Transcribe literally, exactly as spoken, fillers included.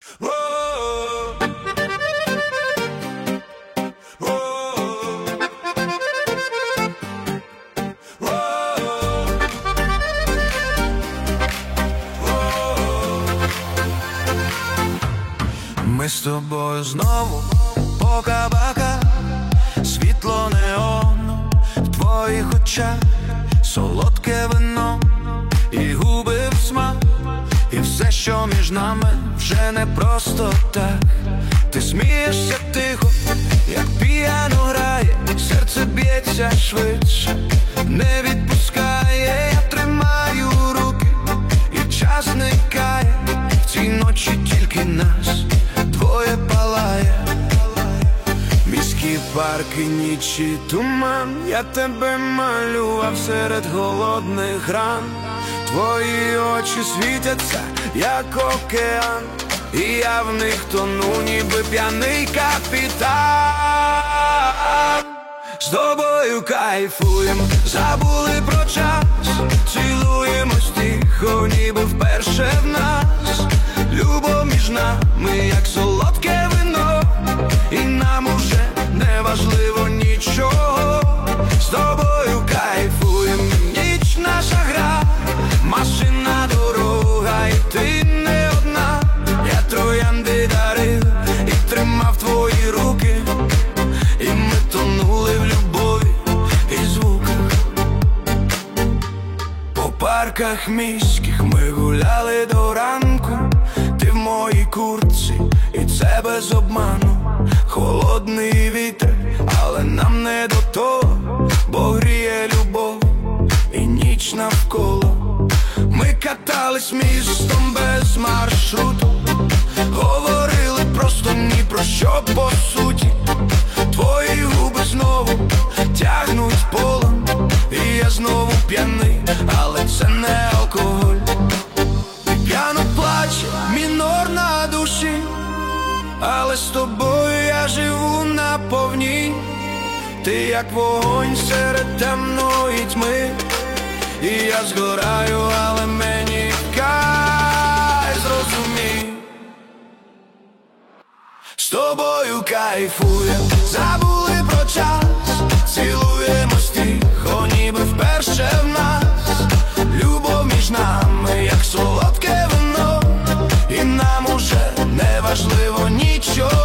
Ми з тобою знову по кабаках, світло неону в твоїх очах, солодке вино і губи в смак, і все, що між нами, вже не просто так. Ти смієшся тихо, як піано грає, серце б'ється швидше, не відпускає. Я тримаю руки, і час зникає, в цій ночі тільки нас двоє палає. Міські парки, нічі, туман, я тебе малював серед голодних ран. Твої очі світяться, як океан, і я в них тону, ніби п'яний капітан. З тобою кайфуєм, забули про час, цілуємось тихо, ніби вперше в нас. Любов між нами, як солодке вино, і нам уже не важливо нічого. З тобою кайфуєм, ніч наша гра, машина, дорога, і ти не одна. Я троянди дарив і тримав твої руки, і ми тонули в любові і звуках. По парках міських ми гуляли до ранку, ти в моїй куртці, і це без обману. Холодний вітер, але нам не до того, бо гріє любов і ніч навколо. Ми катались містом без маршруту, говорили просто ні про що по суті. Твої губи знову тягнуть полон, і я знову п'яний, але це не алкоголь. Ти п'яно плаче, мінор на душі, але з тобою я живу наповні. Ти як вогонь серед темної тьми, і я згораю, але мені кай, зрозумій. З тобою кайфуєм, забули про час, цілуємось тихо, ніби вперше в нас. Любов між нами, як солодке вино, і нам уже не важливо нічого.